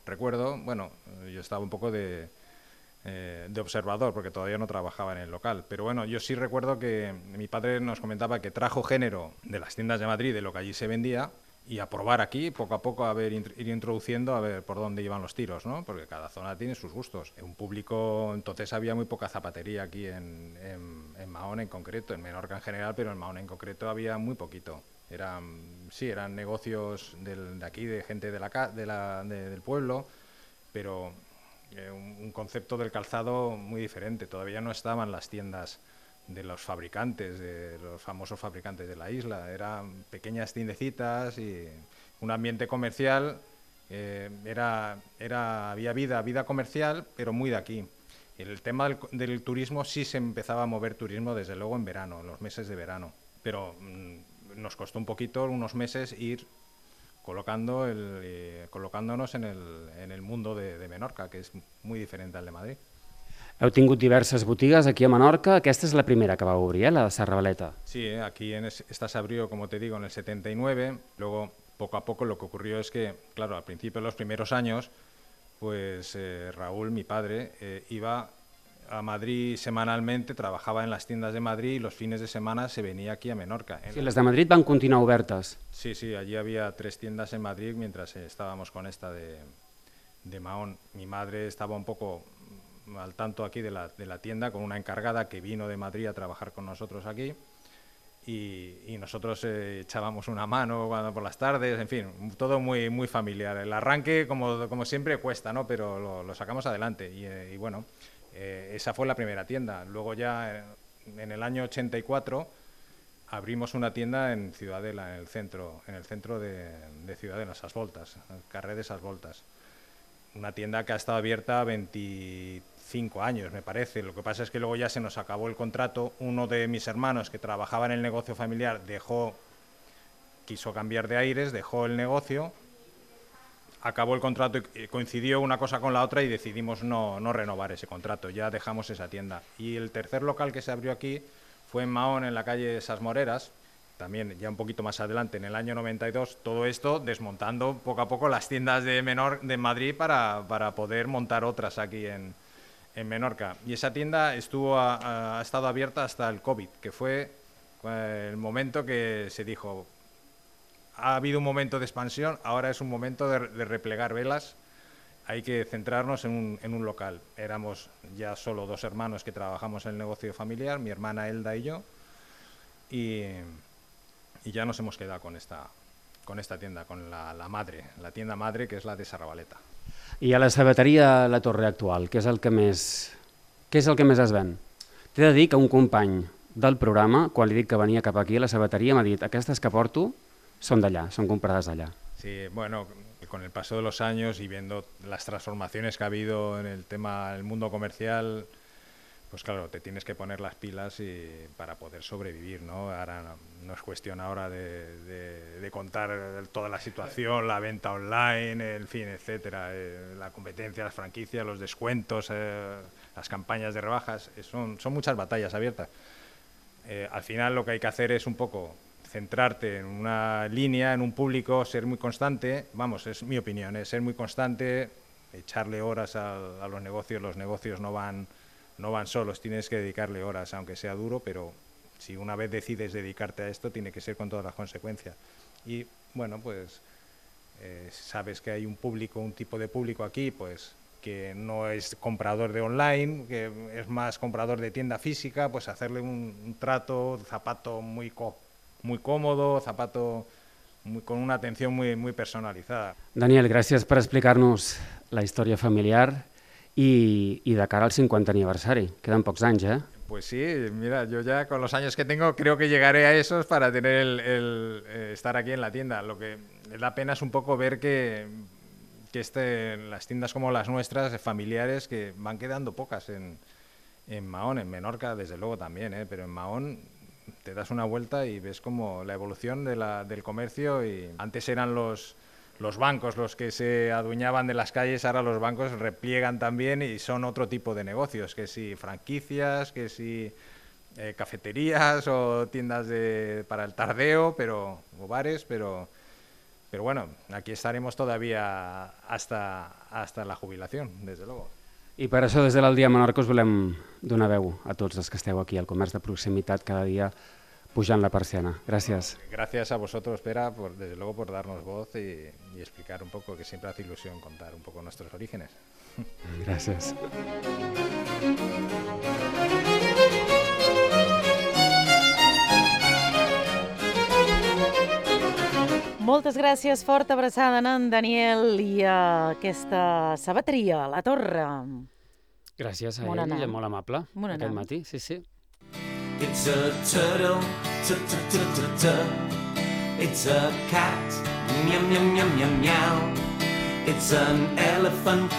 recuerdo, bueno, yo estaba un poco de observador, porque todavía no trabajaba en el local. Pero bueno, yo sí recuerdo que mi padre nos comentaba que trajo género de las tiendas de Madrid, de lo que allí se vendía, y a probar aquí, poco a poco, ir introduciendo, a ver por dónde iban los tiros, ¿no? Porque cada zona tiene sus gustos. Un público, entonces había muy poca zapatería aquí en Mahón en concreto, en Menorca en general, pero en Mahón en concreto había muy poquito. Eran negocios de aquí, de gente del pueblo, pero un concepto del calzado muy diferente. Todavía no estaban las tiendas de los fabricantes, de los famosos fabricantes de la isla. Eran pequeñas tiendecitas y un ambiente comercial. Había vida comercial, pero muy de aquí. El tema del turismo sí se empezaba a mover turismo desde luego en verano, en los meses de verano. Pero nos costó un poquito, unos meses, ir colocándonos en el mundo de Menorca, que és muy diferente al de Madrid. Heu tingut diverses botigues aquí a Menorca. Aquesta és la primera que va obrir, la de Serravaleta. Sí, aquí esta se abrió, como te digo, en el 79. Luego, poco a poco, lo que ocurrió es que, claro, al principio de los primeros años, pues Raúl, mi padre, iba a Madrid semanalmente, trabajaba en las tiendas de Madrid y los fines de semana se venía aquí a Menorca. Sí, les de Madrid van continuar obertes. Sí, allí había 3 tiendas en Madrid mientras estábamos con esta de Mahón. Mi madre estaba un poco al tanto aquí de la tienda, con una encargada que vino de Madrid a trabajar con nosotros aquí, y nosotros echábamos una mano por las tardes, en fin, todo muy, muy familiar. El arranque, como siempre, cuesta, ¿no? Pero lo sacamos adelante y bueno, esa fue la primera tienda. Luego ya en el año 84 abrimos una tienda en Ciudadela, en el centro de Ciudadela, Sas Voltas, el carrer de Sas Voltas. Una tienda que ha estado abierta 25 años, me parece. Lo que pasa es que luego ya se nos acabó el contrato. Uno de mis hermanos que trabajaba en el negocio familiar quiso cambiar de aires, dejó el negocio, acabó el contrato y coincidió una cosa con la otra y decidimos no renovar ese contrato. Ya dejamos esa tienda. Y el tercer local que se abrió aquí fue en Mahón, en la calle Sas Moreras, también ya un poquito más adelante, en el año 92, todo esto desmontando poco a poco las tiendas de Madrid para poder montar otras aquí en Menorca. Y esa tienda ha estado abierta hasta el COVID, que fue el momento que se dijo, ha habido un momento de expansión, ahora es un momento de replegar velas, hay que centrarnos en un local. Éramos ya solo 2 hermanos que trabajamos en el negocio familiar, mi hermana Elda y yo, y ya nos hemos quedado con esta tienda, con la tienda madre, que és la de Serravaleta. I a la sabateria La Torre Actual, què és el que més es ven? T'he de dir que un company del programa, quan li dic que venia cap aquí a la sabateria, m'ha dit, aquestes que porto són d'allà, són comprades d'allà. Sí, bueno, con el paso de los años y viendo las transformaciones que ha habido en el mundo comercial, pues claro, te tienes que poner las pilas para poder sobrevivir, ¿no? Ahora no es cuestión ahora de contar toda la situación, la venta online, en fin, etcétera, la competencia, las franquicias, los descuentos, las campañas de rebajas, son muchas batallas abiertas. Al final lo que hay que hacer es un poco centrarte en una línea, en un público, ser muy constante, vamos, es mi opinión, ser muy constante, echarle horas a los negocios no van solos, tienes que dedicarle horas, aunque sea duro, pero si una vez decides dedicarte a esto, tiene que ser con todas las consecuencias. Y bueno, pues sabes que hay un tipo de público aquí, pues que no es comprador de online, que es más comprador de tienda física, pues hacerle un trato, zapato muy cómodo, zapato con una atención muy personalizada. Daniel, gràcies per explicar-nos la història familiar y de cara al 50 aniversari. Quedan pocos años, ¿eh? Pues sí, mira, yo ya con los años que tengo creo que llegaré a esos para tener estar aquí en la tienda. Lo que me da pena es un poco ver que las tiendas como las nuestras, familiares, que van quedando pocas en Mahón, en Menorca desde luego también, pero en Mahón te das una vuelta y ves como la evolución del comercio. Y antes eran los bancos los que se adueñaban de las calles, ahora los bancos repliegan también y son otro tipo de negocios, que si franquicias, que si cafeterías o tiendas para el tardeo, o bares, pero Pero bueno, aquí estaremos todavía hasta la jubilación, desde luego. I per això des de l'Al Dia Menorca us volem donar veu a tots els que esteu aquí al comerç de proximitat cada dia pujant la persiana. Gràcies. Gracias a vosotros, Pera, desde luego por darnos voz y explicar un poco, que siempre hace ilusión contar un poco nuestros orígenes. Gràcies. Moltes gràcies, forta abraçada a en Daniel i a aquesta sabateria, La Torre. Gràcies a ell, molt amable, aquest matí, sí. It's a turtle, it's a cat, meow, meow, meow, meow, meow. It's an elephant,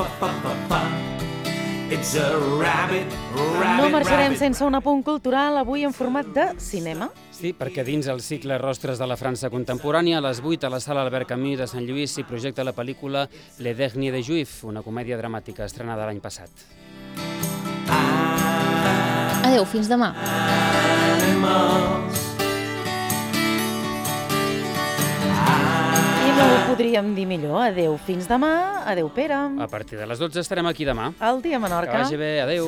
it's a rabbit, No marxarem sense un apunt cultural, avui en format de cinema. Sí, perquè dins el cicle Rostres de la França contemporània, a les 8 a la sala Albert Camus de Sant Lluís s'hi projecta la pel·lícula Le Dernier de Juif, una comèdia dramàtica estrenada l'any passat. Adéu, fins demà. I no ho podríem dir millor. Adéu, fins demà. Adéu, Pere. A partir de les 12 estarem aquí demà. Al Dia Menorca. Que vagi bé, adéu.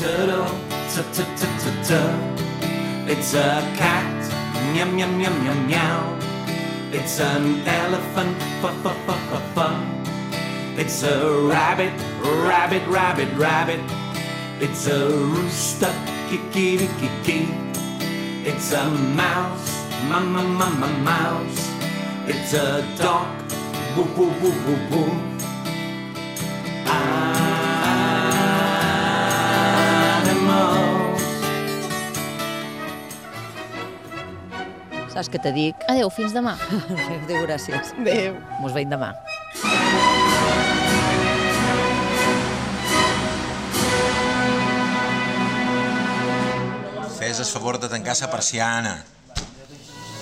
It's a cat, meow, meow, meow, meow, meow. It's an elephant, It's a rabbit, rabbit, rabbit, rabbit. It's a rooster, kikirikiki. It's a mouse, mama, mama, mouse. It's a dog, woo, woo, woo, woo, woo. Saps què te dic? Adéu, fins demà. Adéu, gràcies. Adéu. Mos veiem demà. Fes el favor de tancar la persiana.